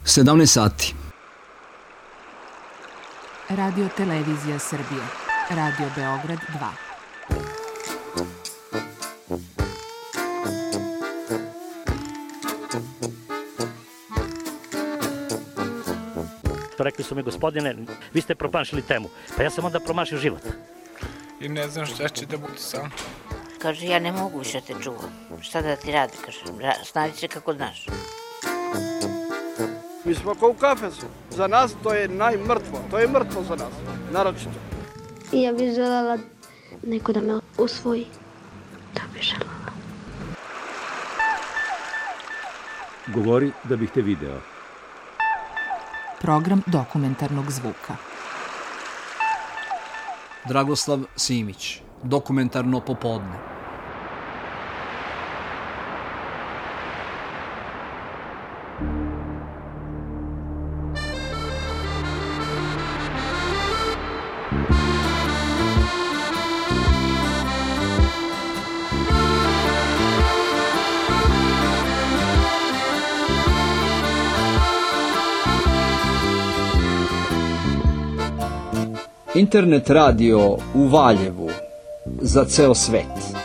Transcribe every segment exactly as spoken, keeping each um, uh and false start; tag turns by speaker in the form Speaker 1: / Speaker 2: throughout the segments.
Speaker 1: sedamnaest sati.
Speaker 2: Radio Televizija Srbije. Radio Beograd dva.
Speaker 3: Rekli su mi, gospodine, vi ste promašili temu. Pa ja sam onda promašio život.
Speaker 4: I ne znam šta će da bude sam.
Speaker 5: Kaže, ja ne mogu više te čuvam. Šta da ti radi, kaže, snađi se kako znaš.
Speaker 6: Mi smo kao u kafesu. Za nas to je najmrtvo. To je mrtvo za nas, naročito.
Speaker 7: Ja bih željela neko da me usvoji. Da bih željela.
Speaker 8: Govori da bih te video.
Speaker 2: Program dokumentarnog zvuka.
Speaker 1: Dragoslav Simić, dokumentarno popodne. Internet radio u Valjevu za ceo svet.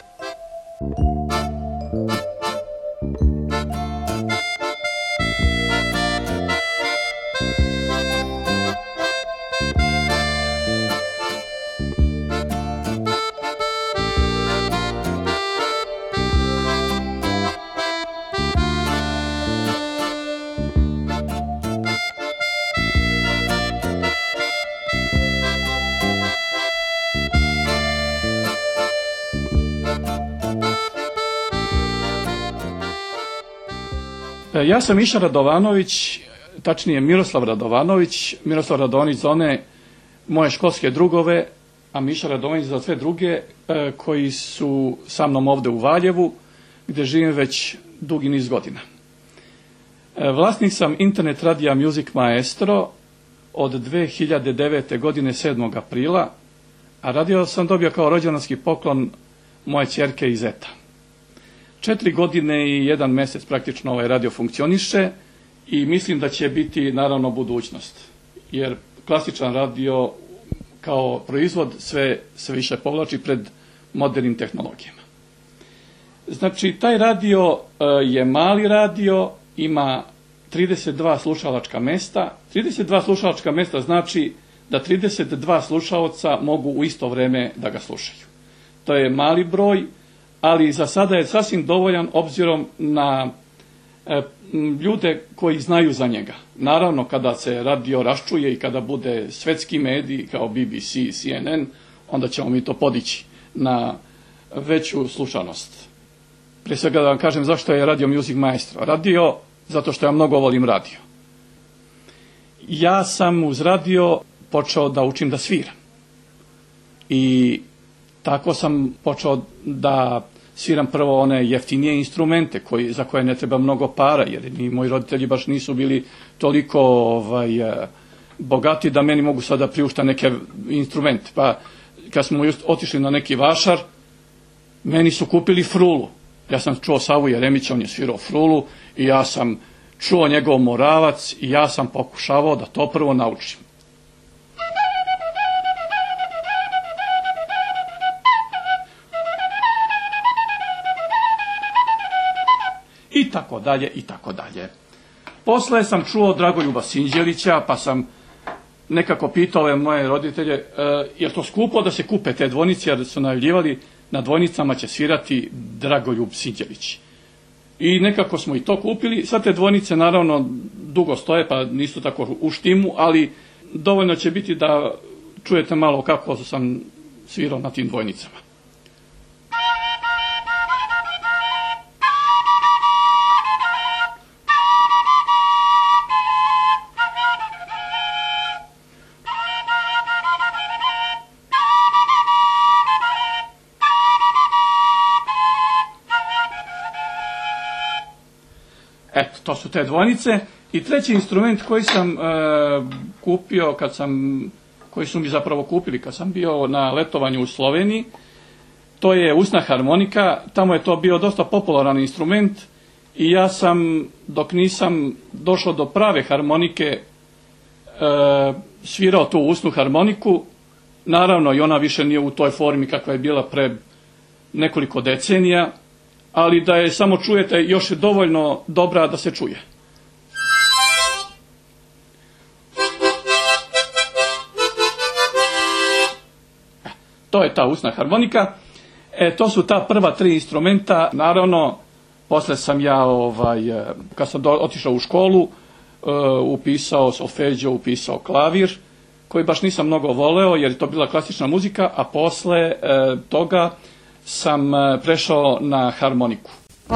Speaker 9: Ja sam Miša Radovanović, tačnije Miroslav Radovanović, Miroslav Radovanović za one moje školske drugove, a Miša Radovanović za sve druge koji su sa mnom ovde u Valjevu, gde živim već dugi niz godina. Vlasnik sam internet radija Music Maestro od dve hiljade devete. godine sedmog aprila, a radio sam dobio kao rođendanski poklon moje ćerke i zeta. Četiri godine i jedan mesec praktično ovaj radio funkcioniše i mislim da će biti naravno budućnost. Jer klasičan radio kao proizvod sve se više povlači pred modernim tehnologijama. Znači, taj radio je mali radio, ima trideset dva slušalačka mesta. trideset dva slušalačka mesta znači da trideset dva slušaoca mogu u isto vreme da ga slušaju. To je mali broj, ali za sada je sasvim dovoljan obzirom na e, ljude koji znaju za njega. Naravno, kada se radio raščuje i kada bude svetski medij kao B B C, C N N, onda ćemo mi to podići na veću slušanost. Prije svega da vam kažem zašto je Radio Music Maestro. Radio zato što ja mnogo volim radio. Ja sam uz radio počeo da učim da sviram. I tako sam počeo da sviram prvo one jeftinije instrumente koji, za koje ne treba mnogo para, jer ni moji roditelji baš nisu bili toliko ovaj, bogati da meni mogu sada priušta neke instrumente. Pa kad smo otišli na neki vašar, meni su kupili frulu. Ja sam čuo Savu Jeremića, on je svirao frulu i ja sam čuo njegov Moravac i ja sam pokušavao da to prvo naučim. I tako dalje, i tako dalje. Posle sam čuo Dragoljuba Sinđelića, pa sam nekako pitao ove moje roditelje, e, je li to skupo da se kupe te dvojnice, jer su najavljivali na dvojnicama će svirati Dragoljub Sinđelić. I nekako smo i to kupili. Sad te dvojnice naravno dugo stoje, pa nisu tako u štimu, ali dovoljno će biti da čujete malo kako sam svirao na tim dvojnicama. Eto, to su te dvojnice. I treći instrument koji sam e, kupio kad sam, koji su mi zapravo kupili kad sam bio na letovanju u Sloveniji, to je usna harmonika. Tamo je to bio dosta popularan instrument i ja sam, dok nisam došao do prave harmonike, e, svirao tu usnu harmoniku. Naravno, i ona više nije u toj formi kakva je bila pre nekoliko decenija, ali da je samo čujete još je dovoljno dobra da se čuje. To je ta usna harmonika. E, to su ta prva tri instrumenta. Naravno, posle sam ja, ovaj, kad sam do, otišao u školu, uh, upisao solfeđo, upisao klavir, koji baš nisam mnogo voleo, jer je to bila klasična muzika, a posle uh, toga sam uh, prešao na harmoniku.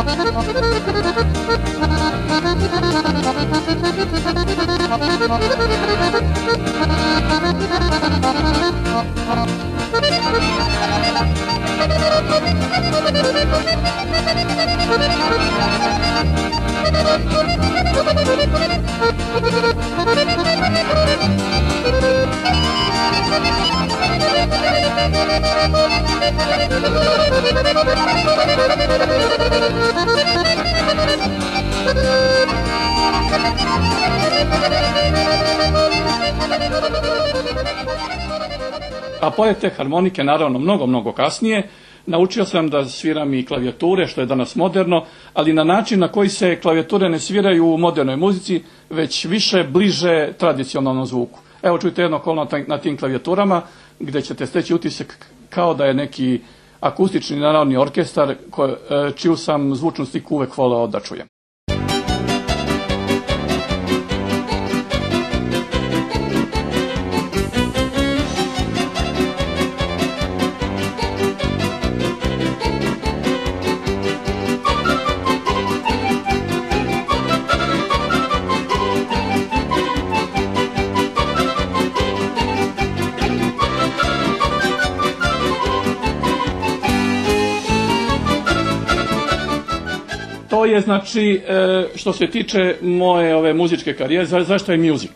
Speaker 9: A pored te harmonike, naravno, mnogo, mnogo kasnije, naučio sam da sviram i klavijature, što je danas moderno, ali na način na koji se klavijature ne sviraju u modernoj muzici, već više bliže tradicionalnom zvuku. Evo čujte jedno kolo na tim klavijaturama, gdje ćete steći utisak kao da je neki akustični narodni orkestar, čiju sam zvučnu sliku uvek voleo da čujem. To je, znači, što se tiče moje ove muzičke karijere, zašto je music?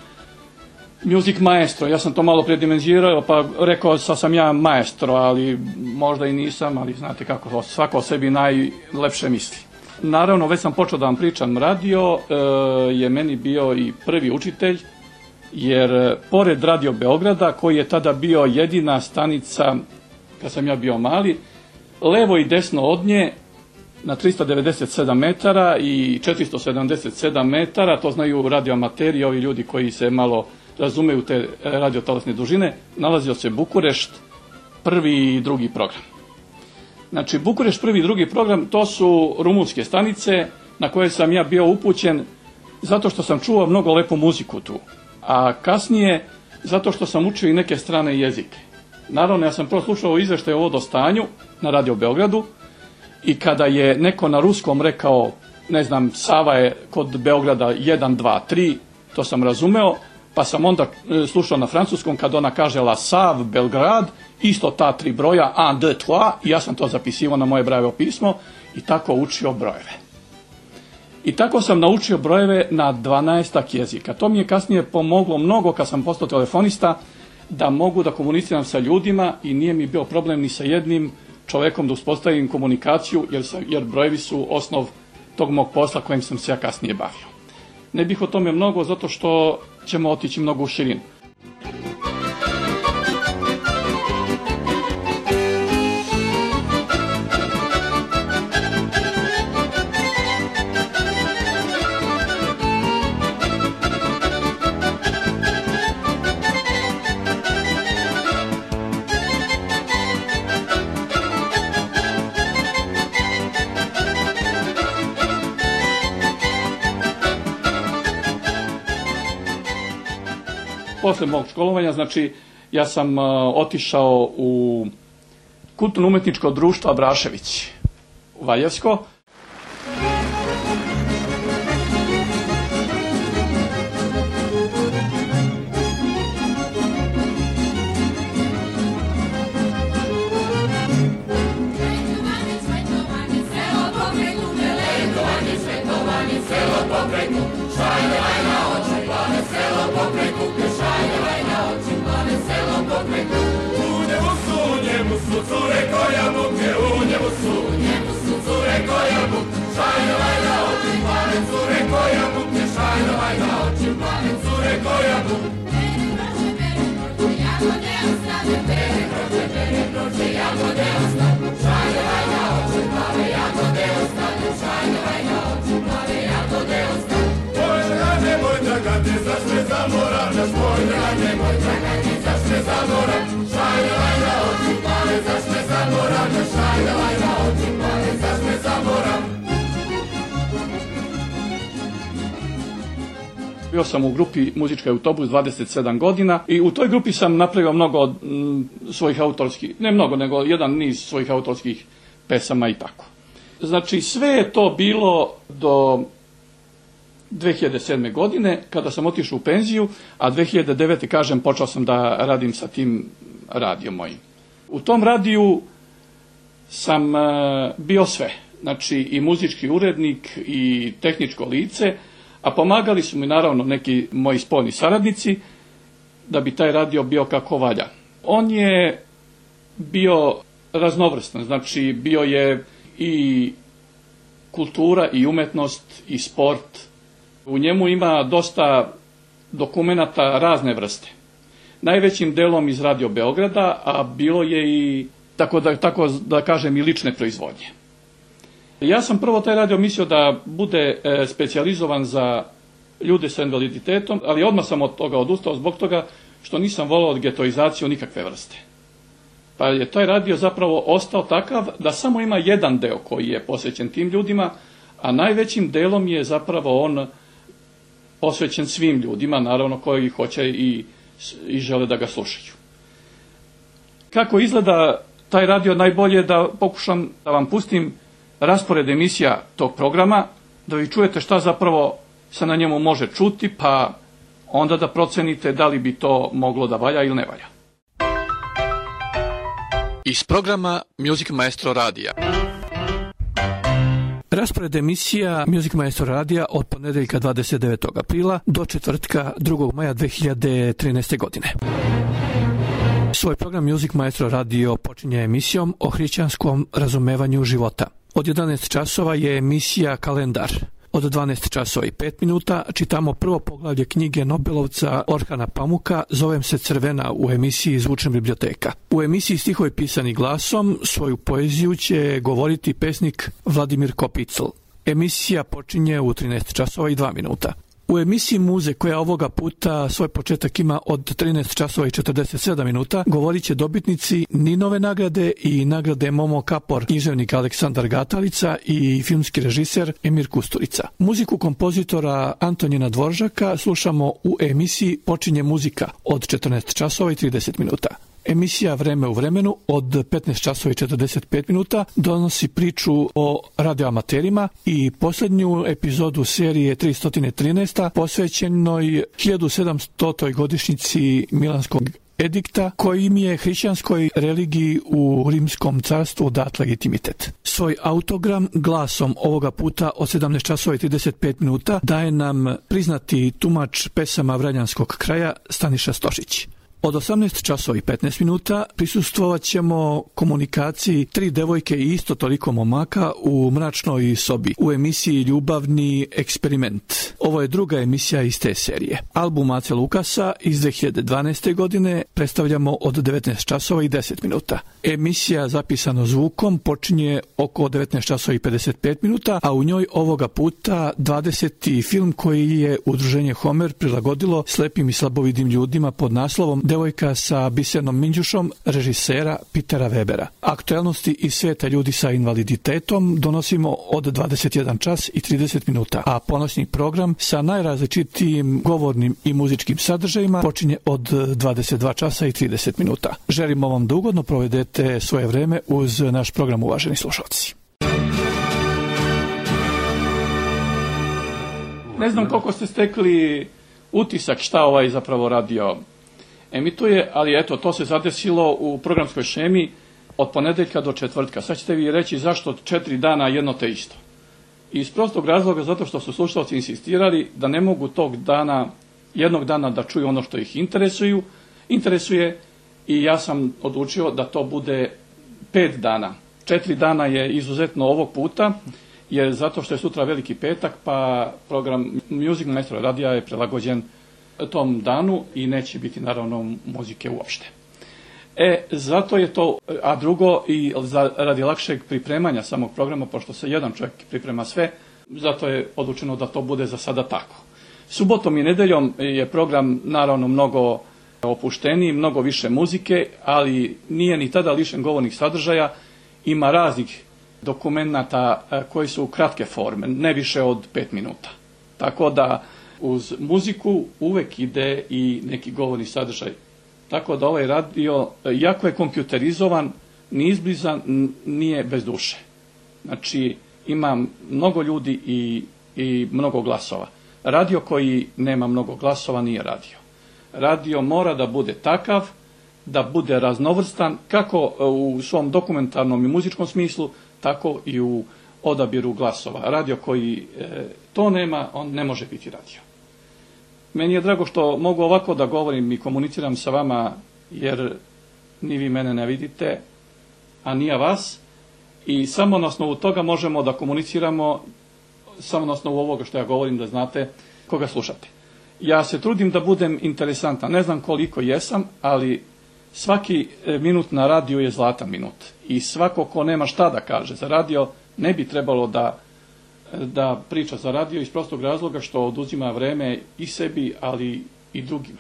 Speaker 9: Music maestro, ja sam to malo predimenzirao, pa rekao sa sam ja maestro, ali možda i nisam, ali znate kako, svako o sebi najlepše misli. Naravno, već sam počeo da vam pričam, radio je meni bio i prvi učitelj, jer pored Radio Beograda, koji je tada bio jedina stanica, kad sam ja bio mali, levo i desno od nje, na tristo devedeset sedam metara i četiristo sedamdeset sedam metara, to znaju radioamateri, ovi ljudi koji se malo razumeju te radiotalasne dužine, nalazio se Bukurešt, prvi i drugi program. Znači, Bukurešt, prvi i drugi program, to su rumunske stanice na koje sam ja bio upućen zato što sam čuo mnogo lepu muziku tu, a kasnije zato što sam učio i neke strane jezike. Naravno, ja sam prvo slušao izveštaj o vodostanju na Radio Beogradu, i kada je neko na ruskom rekao, ne znam, Sava je kod Beograda jedan, dva, tri, to sam razumeo, pa sam onda slušao na francuskom kada ona kaže La Save, Belgrad, isto ta tri broja, un, deux, trois, i ja sam to zapisivao na moje Brailleovo pismo i tako učio brojeve. I tako sam naučio brojeve na dvanaestak jezika. To mi je kasnije pomoglo mnogo kad sam postao telefonista, da mogu da komuniciram sa ljudima i nije mi bio problem ni sa jednim čovekom da uspostavim komunikaciju, jer, sam, jer brojevi su osnov tog mog posla kojim sam se ja kasnije bavio. Ne bih o tome mnogo, zato što ćemo otići mnogo u širinu. Posle mog školovanja, znači, ja sam uh, otišao u kulturno-umetničko društvo Abrašević u Valjevsko.
Speaker 10: Cure koja muke, u njemu su, njemu su cure koja muke, šajna vajna
Speaker 9: Bio sam u grupi Muzički autobus dvadeset sedam godina i u toj grupi sam napravio mnogo m, svojih autorskih, ne mnogo, nego jedan niz svojih autorskih pesama i tako. Znači sve je to bilo do dve hiljade sedme. godine kada sam otišao u penziju, a dve hiljade devete. kažem počeo sam da radim sa tim radijom mojim. U tom radiju sam uh, bio sve, znači i muzički urednik i tehničko lice, a pomagali su mi naravno neki moji spoljni saradnici da bi taj radio bio kako valja. On je bio raznovrstan, znači bio je i kultura i umetnost i sport. U njemu ima dosta dokumenata razne vrste. Najvećim delom iz Radio Beograda, a bilo je i, tako da, tako da kažem, i lične proizvodnje. Ja sam prvo taj radio mislio da bude e, specijalizovan za ljude sa invaliditetom, ali odmah sam od toga odustao zbog toga što nisam volao getoizaciju nikakve vrste. Pa je taj radio zapravo ostao takav da samo ima jedan deo koji je posvećen tim ljudima, a najvećim delom je zapravo on posvećen svim ljudima, naravno koji hoće i, i žele da ga slušaju. Kako izgleda taj radio, najbolje da pokušam da vam pustim raspored emisija tog programa, da vi čujete šta zapravo se na njemu može čuti, pa onda da procenite da li bi to moglo da valja ili ne valja. Iz programa Music Maestro radija. Raspored emisija Music Maestro radija od ponedeljka dvadeset devetog aprila do četvrtka drugog maja dve hiljade trinaeste. godine. Svoj program Music Maestro radio počinje emisijom o hrišćanskom razumevanju života. Od jedanaest časova je emisija Kalendar. Od dvanaest časova i pet minuta čitamo prvo poglavlje knjige Nobelovca Orhana Pamuka Zovem se Crvena u emisiji Zvučna biblioteka. U emisiji Stihovi pisani glasom svoju poeziju će govoriti pesnik Vladimir Kopicl. Emisija počinje u trinaest časova i dva minuta. U emisiji Muze, koja ovoga puta svoj početak ima od trinaest časova i četrdeset sedam minuta, govorit će dobitnici Ninove nagrade i nagrade Momo Kapor, književnik Aleksandar Gatalica i filmski režiser Emir Kusturica. Muziku kompozitora Antonina Dvoržaka slušamo u emisiji Počinje muzika od četrnaest časova i trideset minuta. Emisija Vreme u vremenu od petnaest časova i četrdeset pet minuta donosi priču o radioamaterima i posljednju epizodu serije tristo trinaest posvećenoj hiljadu sedamstotoj godišnjici Milanskog edikta, kojim je hrišćanskoj religiji u Rimskom carstvu dat legitimitet. Svoj autogram glasom ovoga puta od sedamnaest časova i trideset pet minuta daje nam priznati tumač pesama Vranjanskog kraja Staniša Stošić. Od osamnaest časova i petnaest minuta prisustvovat ćemo komunikaciji tri devojke i isto toliko momaka u mračnoj sobi u emisiji Ljubavni eksperiment. Ovo je druga emisija iz te serije. Album Ace Lukasa iz dve hiljade dvanaeste. godine predstavljamo od devetnaest časova i deset minuta. Emisija Zapisano zvukom počinje oko devetnaest časova i pedeset pet minuta, a u njoj ovoga puta dvadeseti film koji je Udruženje Homer prilagodilo slepim i slabovidim ljudima pod naslovom Devojka sa bisernom minđušom režisera Petera Webera. Aktuelnosti iz sveta ljudi sa invaliditetom donosimo od dvadeset jedan čas i trideset minuta, a ponoćni program sa najrazličitijim govornim i muzičkim sadržajima počinje od dvadeset dva časa i trideset minuta. Želimo vam da ugodno provedete svoje vreme uz naš program, uvaženi slušalci. Ne znam koliko ste stekli utisak šta ovaj zapravo radio emituje, ali eto, to se zadesilo u programskoj šemi od ponedeljka do četvrtka. Sad ćete vi reći zašto četiri dana jedno te isto. Iz prostog razloga zato što su slušalci insistirali da ne mogu tog dana, jednog dana da čuju ono što ih interesuju, interesuje i ja sam odlučio da to bude pet dana. Četiri dana je izuzetno ovog puta, jer zato što je sutra Veliki petak, pa program Music Maestro radija je prilagođen tom danu i neće biti naravno muzike uopšte. E, zato je to, a drugo i za, radi lakšeg pripremanja samog programa, pošto se jedan čovjek priprema sve, zato je odlučeno da to bude za sada tako. Subotom i nedeljom je program naravno mnogo opušteniji, mnogo više muzike, ali nije ni tada lišen govornih sadržaja, ima raznih dokumenata koji su kratke forme, ne više od pet minuta. Tako da uz muziku uvek ide i neki govorni sadržaj. Tako da ovaj radio, jako je kompjuterizovan, ni izbliza, nije bez duše. Znači, ima mnogo ljudi i, i mnogo glasova. Radio koji nema mnogo glasova nije radio. Radio mora da bude takav, da bude raznovrstan, kako u svom dokumentarnom i muzičkom smislu, tako i u odabiru glasova. Radio koji e, to nema, on ne može biti radio. Meni je drago što mogu ovako da govorim i komuniciram sa vama, jer ni vi mene ne vidite, a ni ja vas. I samo na osnovu toga možemo da komuniciramo, samo na osnovu ovoga što ja govorim, da znate koga slušate. Ja se trudim da budem interesantan, ne znam koliko jesam, ali svaki minut na radiju je zlatan minut. I svako ko nema šta da kaže za radio, ne bi trebalo da da priča za radio iz prostog razloga što oduzima vreme i sebi, ali i drugima.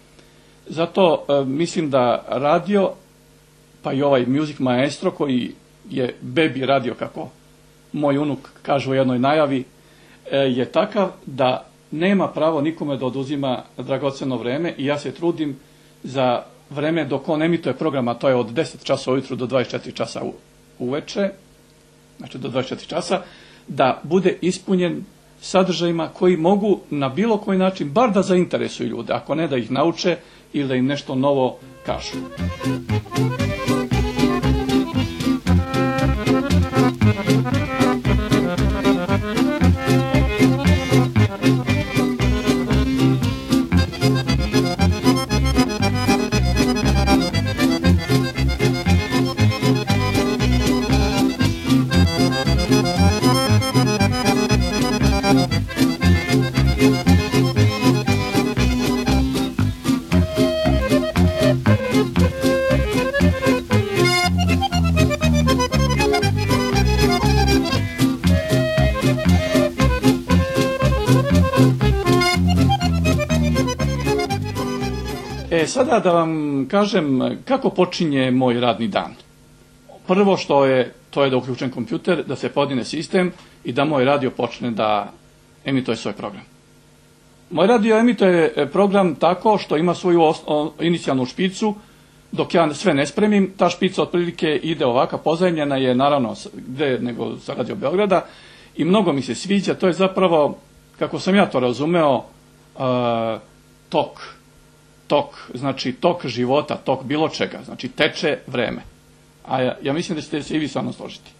Speaker 9: Zato e, mislim da radio, pa i ovaj Music Maestro koji je baby radio, kako moj unuk kaže u jednoj najavi, e, je takav da nema pravo nikome da oduzima dragoceno vreme i ja se trudim za vreme dok on emituje program, a to je od deset časova ujutru do dvadeset četiri časa uveče, znači do dvadeset četiri časa, da bude ispunjen sadržajima koji mogu na bilo koji način bar da zainteresuju ljude, ako ne da ih nauče ili da im nešto novo kažu. E, sada da vam kažem kako počinje moj radni dan. Prvo što je, to je da uključem kompjuter, da se podine sistem i da moj radio počne da emituje svoj program. Moj radio emituje program tako što ima svoju osno, inicijalnu špicu, dok ja sve ne spremim. Ta špica otprilike ide ovaka, pozajemljena je naravno gde nego sa Radio Beograda i mnogo mi se sviđa. To je zapravo, kako sam ja to razumeo, uh, tok. Tok, znači tok života, tok bilo čega, znači teče vreme. A ja, ja mislim da ćete se i vi sa mnom složiti.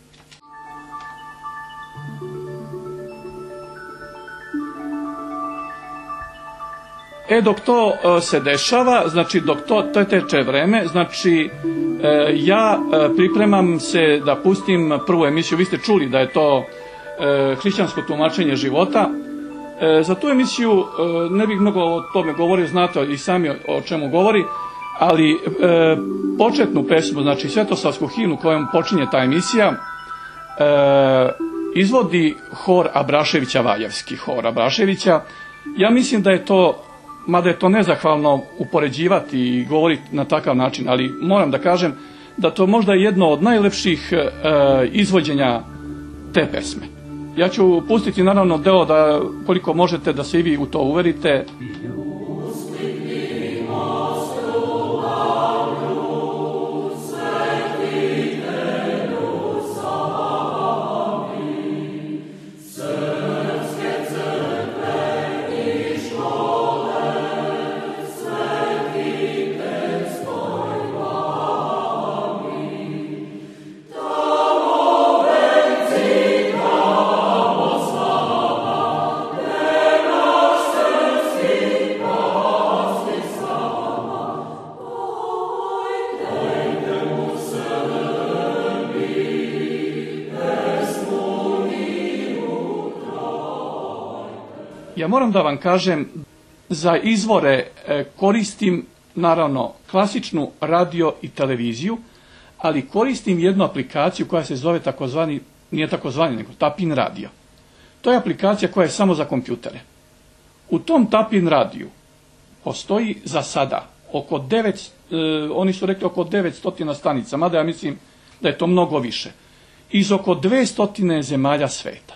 Speaker 9: E, dok to uh, se dešava, znači dok to, to teče vreme, znači uh, ja uh, pripremam se da pustim prvu emisiju. Vi ste čuli da je to uh, hrišćansko tumačenje života. E, za tu emisiju e, ne bih mnogo o tome govorio, znate i sami o, o čemu govori, ali e, početnu pesmu, znači Svetosavsku himnu kojom počinje ta emisija, e, izvodi hor Abraševića, Valjevski hor Abraševića. Ja mislim da je to, mada je to nezahvalno upoređivati i govoriti na takav način, ali moram da kažem da to možda je jedno od najlepših e, izvođenja te pesme. Ja ću pustiti naravno deo da koliko možete da se i vi u to uverite. Ja moram da vam kažem, za izvore e, koristim naravno klasičnu radio i televiziju, ali koristim jednu aplikaciju koja se zove takozvani, nije takozvani, nego Tapin radio. To je aplikacija koja je samo za kompjutere. U tom Tapin radiju postoji za sada oko devet, e, oni su rekli oko devetsto stanica, mada ja mislim da je to mnogo više, iz oko dvesta zemalja sveta,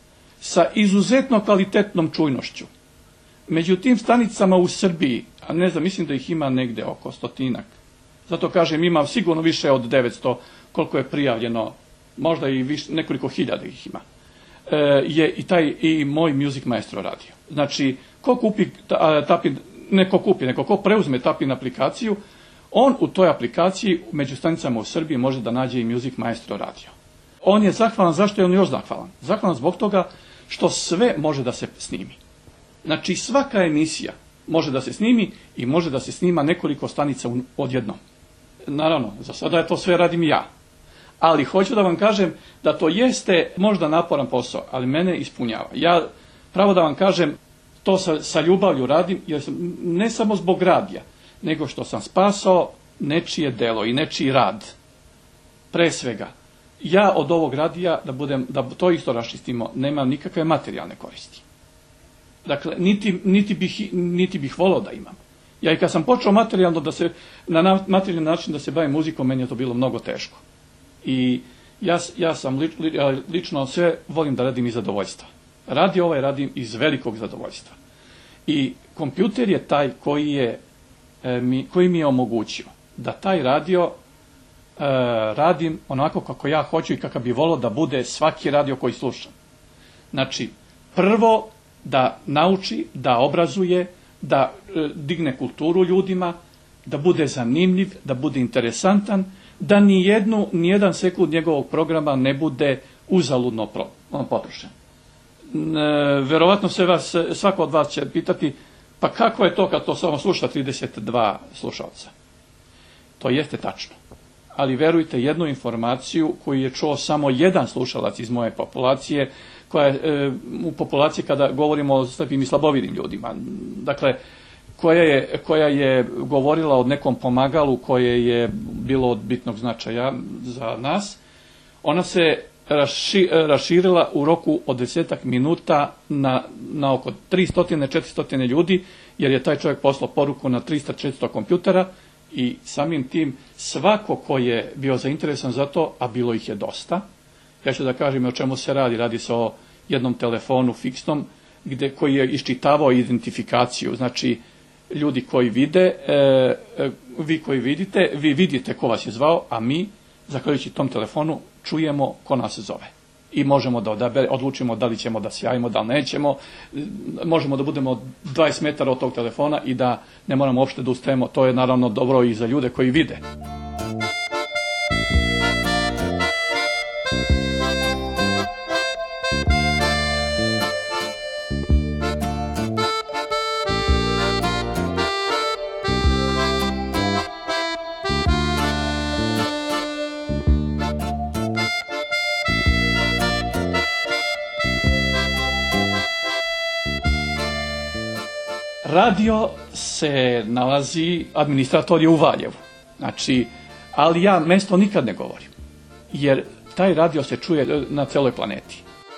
Speaker 9: sa izuzetno kvalitetnom čujnošću. Među tim stanicama u Srbiji, a ne znam, mislim da ih ima negde oko stotinak, zato kažem ima sigurno više od devetsto, koliko je prijavljeno, možda i više, nekoliko hiljada ih ima, e, je i taj i moj Music Maestro radio. Znači, ko kupi Tapin, ne ko kupi, nego ko preuzme Tapin aplikaciju, on u toj aplikaciji među stanicama u Srbiji može da nađe i Music Maestro radio. On je zahvalan, zašto je on još zahvalan? Zahvalan zbog toga što sve može da se snimi. Znači, svaka emisija može da se snimi i može da se snima nekoliko stanica odjednom. Naravno, za sada je to sve radim ja. Ali hoću da vam kažem da to jeste možda naporan posao, ali mene ispunjava. Ja, pravo da vam kažem, to sa, sa ljubavlju radim, jer sam, ne samo zbog radija, nego što sam spasao nečije delo i nečiji rad. Pre svega, ja od ovog radija, da, budem, da to isto raščistimo, nemam nikakve materijalne koristi. Dakle, niti, niti, bih, niti bih volao da imam. Ja i kad sam počeo materijalno da se, na materijalni način da se bavim muzikom, meni je to bilo mnogo teško. I ja, ja sam li, li, lično sve volim da radim iz zadovoljstva. Radi ovaj radim iz velikog zadovoljstva. I kompjuter je taj koji, je, e, mi, koji mi je omogućio da taj radio e, radim onako kako ja hoću i kakav bi volao da bude svaki radio koji slušam. Znači, prvo da nauči, da obrazuje, da e, digne kulturu ljudima, da bude zanimljiv, da bude interesantan, da ni jednu, ni jedan sekund njegovog programa ne bude uzaludno pro, potrošen. E, verovatno se vas, svako od vas će pitati, pa kako je to kad to samo sluša trideset dva slušalca? To jeste tačno. Ali verujte, jednu informaciju koju je čuo samo jedan slušalac iz moje populacije, koja je e, u populaciji kada govorimo o slepim i slabovidnim ljudima, dakle, koja je, koja je govorila o nekom pomagalu koje je bilo od bitnog značaja za nas, ona se raši, raširila u roku od desetak minuta na, na oko tristo do četiristo ljudi, jer je taj čovjek poslao poruku na tristo do četiristo kompjutera i samim tim svako ko je bio zainteresan za to, a bilo ih je dosta. Ja ću da kažem o čemu se radi. Radi se o jednom telefonu fiksnom gdje, koji je iščitavao identifikaciju. Znači, ljudi koji vide, e, e, vi koji vidite, vi vidite ko vas je zvao, a mi, zahvaljujući tom telefonu, čujemo ko nas zove. I možemo da odabere, odlučimo da li ćemo da sjajimo, da li nećemo. Možemo da budemo dvadeset metara od tog telefona i da ne moramo uopšte da ustajemo. To je naravno dobro i za ljude koji vide. Radio se nalazi, administrator je u Valjevu, znači, ali ja mesto nikad ne govorim, jer taj radio se čuje na celoj planeti.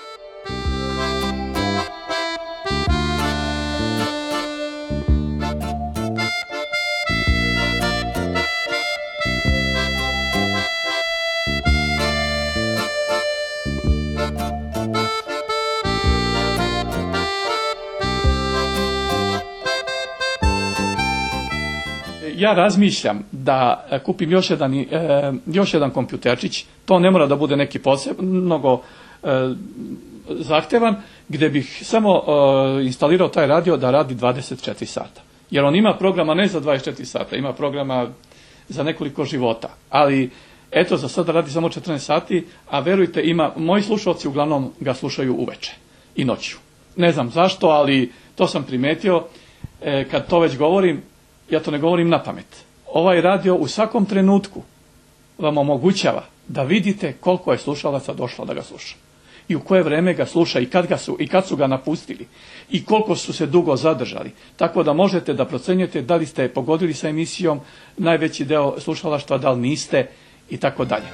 Speaker 9: Ja razmišljam da kupim još jedan, e, još jedan kompjuterčić, to ne mora da bude neki posebno, mnogo e, zahtevan, gdje bih samo e, instalirao taj radio da radi dvadeset četiri sata. Jer on ima programa ne za dvadeset četiri sata, ima programa za nekoliko života. Ali, eto, za sada radi samo četrnaest sati, a verujte, ima, moji slušalci uglavnom ga slušaju uveče i noću. Ne znam zašto, ali to sam primetio. E, kad to već govorim, ja to ne govorim na pamet. Ovaj radio u svakom trenutku vam omogućava da vidite koliko je slušalaca došlo da ga sluša. i u koje vreme ga sluša i kad, ga su, i kad su ga napustili i koliko su se dugo zadržali. Tako da možete da procenjujete da li ste pogodili sa emisijom najveći deo slušalaštva, da li niste i tako dalje.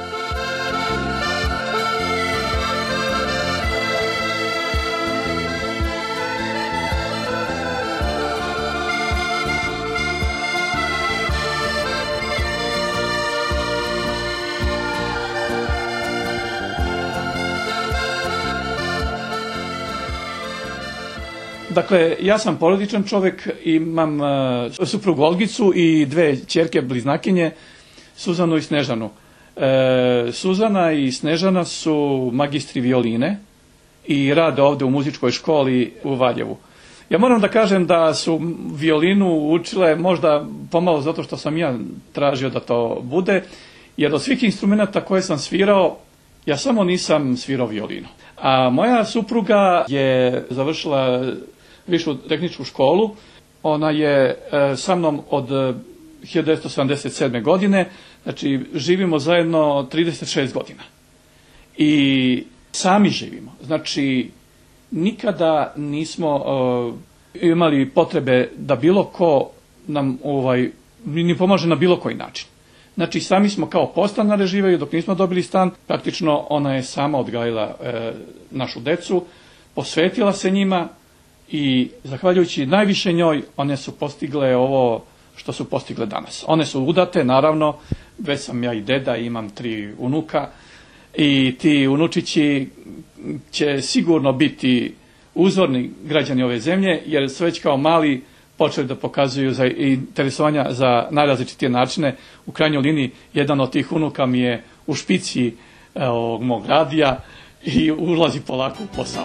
Speaker 9: Dakle, ja sam porodičan čovjek, imam uh, suprugu Olgicu i dve ćerke bliznakinje, Suzanu i Snežanu. E, Suzana i Snežana su magistri violine i rade ovdje u muzičkoj školi u Valjevu. Ja moram da kažem da su violinu učile možda pomalo zato što sam ja tražio da to bude, jer od svih instrumenta koje sam svirao, ja samo nisam svirao violinu. A moja supruga je završila višu tehničku školu. Ona je e, sa mnom od hiljadu devetsto sedamdeset sedme. godine, znači živimo zajedno trideset šest godina. I sami živimo. Znači nikada nismo e, imali potrebe da bilo ko nam ovaj, ni pomaže na bilo koji način. Znači sami smo kao podstanare živeli dok nismo dobili stan. Praktično ona je sama odgajila e, našu decu, posvetila se njima i zahvaljujući najviše njoj one su postigle ovo što su postigle danas. One su udate, naravno, već sam ja i deda, imam tri unuka i ti unučići će sigurno biti uzorni građani ove zemlje, jer su već kao mali počeli da pokazuju za interesovanja za najrazličitije načine. U krajnjoj liniji jedan od tih unuka mi je u špici ovog mog radija i ulazi polako u posao.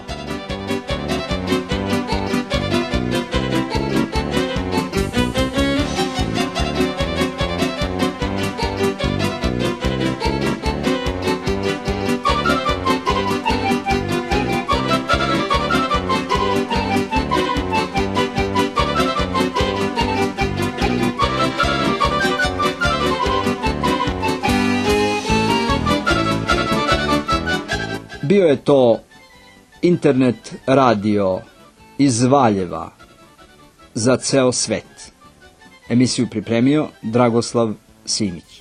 Speaker 1: Bio je to internet radio iz Valjeva za ceo svet. Emisiju pripremio Dragoslav Simić.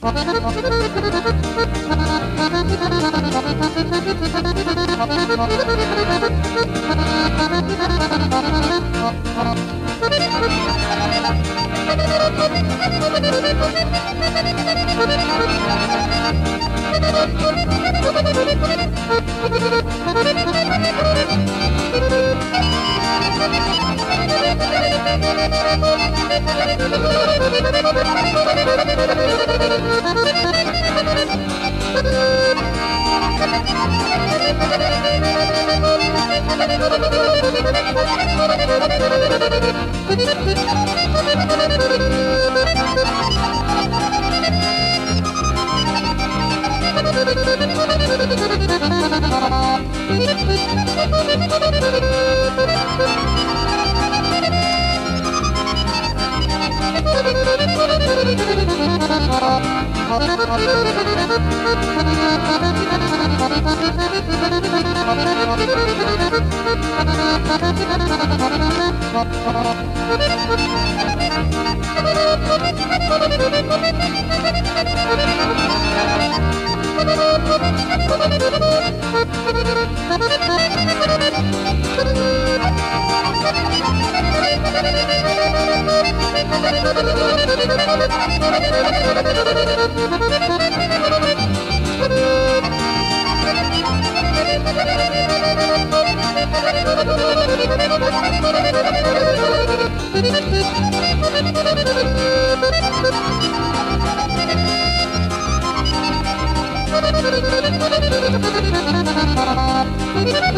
Speaker 7: Thank you.